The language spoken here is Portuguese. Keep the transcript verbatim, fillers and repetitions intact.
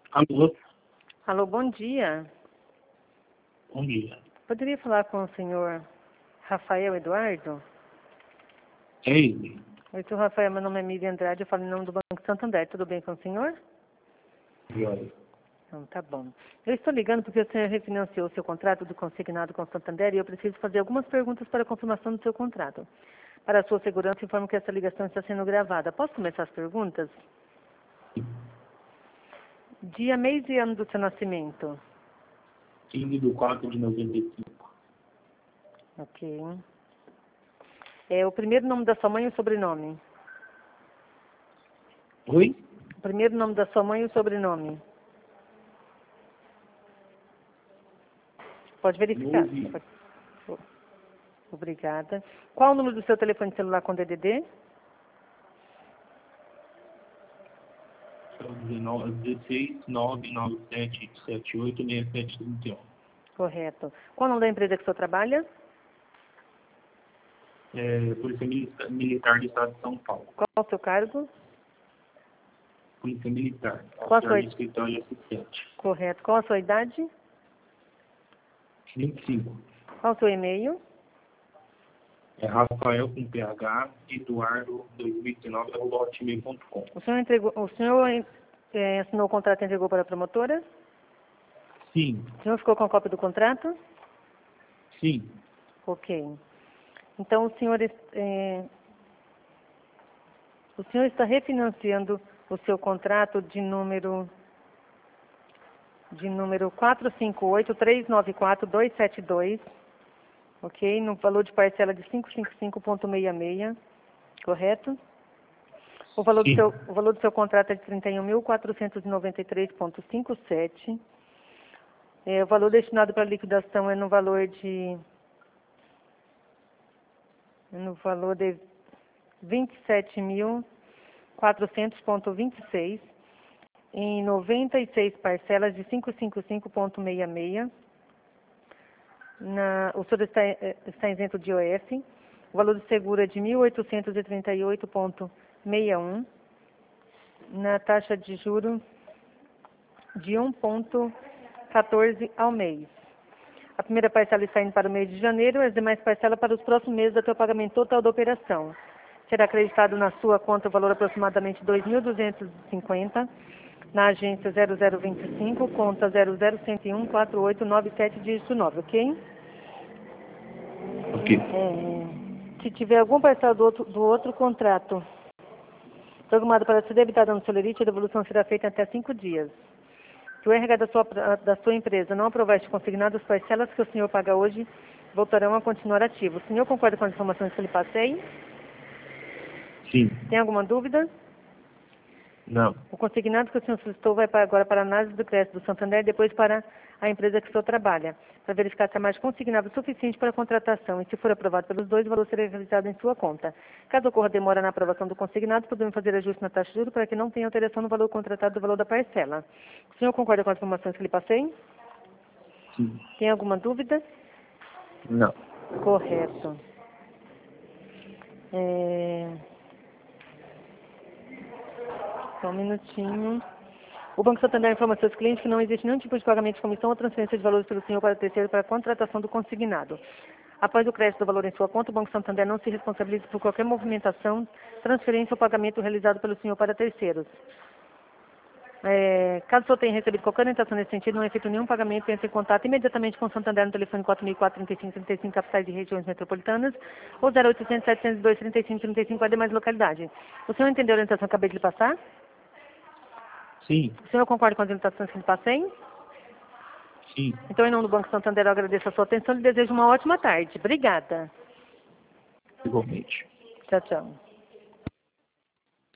Alô, Alô, bom dia. bom dia. Poderia falar com o senhor Rafael Eduardo? É ele. Oi, senhor Rafael, meu nome é Miriam Andrade, eu falo em nome do Banco Santander. Tudo bem com o senhor? Joia. Então, tá bom. Eu estou ligando porque o senhor refinanciou o seu contrato do consignado com o Santander e eu preciso fazer algumas perguntas para a confirmação do seu contrato. Para a sua segurança, informo que essa ligação está sendo gravada. Posso começar as perguntas? Dia, mês e ano do seu nascimento. quinze de quatro de noventa e cinco. Ok. É o primeiro nome da sua mãe e o sobrenome? Oi? O primeiro nome da sua mãe e o sobrenome? Pode verificar. Nove. Pode- Obrigada. Qual o número do seu telefone celular com D D D? dezesseis, nove nove sete, sete oito, seis sete três um. Correto. Qual o nome da empresa que o senhor trabalha? É, Polícia Militar, Militar do Estado de São Paulo. Qual o seu cargo? Polícia Militar. Qual a sua, Auxiliar de escritório assistente. correto. Qual a sua idade? vinte e cinco. Qual o seu e-mail? É Rafael com PH, Eduardo dois mil e dezenove, arroba hotmail ponto com. O senhor, entregou, o senhor eh, assinou o contrato e entregou para a promotora? Sim, O senhor ficou com a cópia do contrato? sim, Ok. Então, o senhor, eh, o senhor está refinanciando o seu contrato de número de número quatro cinco oito, três nove quatro, dois sete dois, ok? No valor de parcela de quinhentos e cinquenta e cinco vírgula sessenta e seis, correto? O valor do sim. seu, o valor do seu contrato é de trinta e um mil, quatrocentos e noventa e três vírgula cinquenta e sete. É, o valor destinado para liquidação é no valor de é no valor de vinte e sete mil, quatrocentos vírgula vinte e seis em noventa e seis parcelas de quinhentos e cinquenta e cinco vírgula sessenta e seis. Na, o senhor está, eh, está isento de I O F. O valor do seguro é de mil oitocentos e trinta e oito vírgula sessenta e um. Na taxa de juros de um vírgula quatorze ao mês. A primeira parcela está indo para o mês de janeiro, as demais parcelas para os próximos meses até o pagamento total da operação. Será acreditado na sua conta o valor aproximadamente dois mil duzentos e cinquenta, na agência zero zero vinte e cinco, conta zero zero um um um quatro oito nove sete, dígito nove, ok? Ok. É, se tiver algum parcela do outro, do outro contrato programado para ser debitada no Celerite, a devolução será feita em até cinco dias. Se o R H da sua, da sua empresa não aprovar este consignado, as parcelas que o senhor paga hoje voltarão a continuar ativas. O senhor concorda com as informações que eu lhe passei? Sim. Tem alguma dúvida? Não. O consignado que o senhor solicitou vai para, agora para a análise do crédito do Santander e depois para a empresa que o senhor trabalha, para verificar se há mais consignado suficiente para a contratação. E se for aprovado pelos dois, o valor será realizado em sua conta. Caso ocorra demora na aprovação do consignado, podemos fazer ajuste na taxa de juros para que não tenha alteração no valor contratado do valor da parcela. O senhor concorda com as informações que lhe passei? Sim. Tem alguma dúvida? Não. Correto. É... Só um minutinho. O Banco Santander informa aos seus clientes que não existe nenhum tipo de pagamento de comissão ou transferência de valores pelo senhor para terceiro para a contratação do consignado. Após o crédito do valor em sua conta, o Banco Santander não se responsabiliza por qualquer movimentação, transferência ou pagamento realizado pelo senhor para terceiros. É, caso o senhor tenha recebido qualquer orientação nesse sentido, não é feito nenhum pagamento, entre em contato imediatamente com o Santander no telefone quatro mil e quatro, trinta e cinco, trinta e cinco, capitais e regiões metropolitanas, ou zero oitocentos, setecentos e dois, trinta e cinco, trinta e cinco, para demais localidades. O senhor entendeu a orientação que eu acabei de lhe passar? Sim. O senhor concorda com as orientações que lhe passei? Sim. Então, em nome do Banco Santander, eu agradeço a sua atenção e lhe desejo uma ótima tarde. Obrigada. Igualmente. Tchau, tchau.